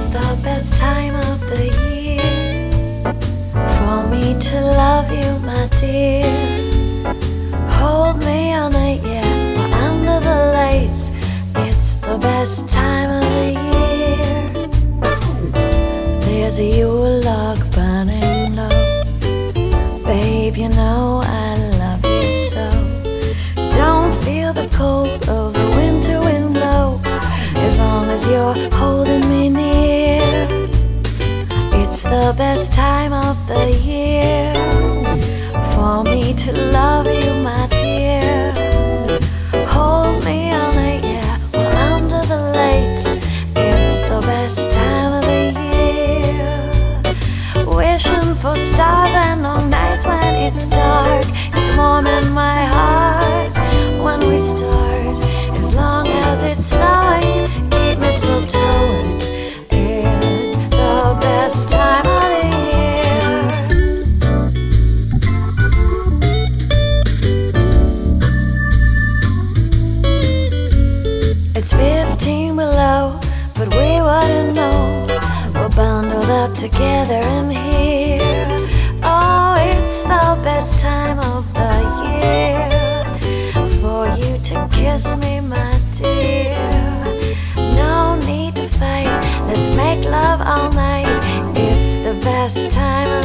the best time of the year for me to love you, my dear. Hold me all night, yeah, or under the lights. It's the best time of the year. There's a Yule log burning low. Babe, you know I love you so. Don't feel the cold of the winter wind blow as long as you're holding me near. It's the best time of the year for me to love you, my dear. Hold me all night, yeah, or under the lights. It's the best time of the year. Wishing for stars and long nights when it's dark. It's warm in my heart when we start. As long as it's snowing, keep mistletoeing. It's the best time of the year. It's 15 below, but we wouldn't know. We're bundled up together in here. Oh, it's the best time of the year for you to kiss me, my dear. No need to fight, let's make love all night. It's the best time of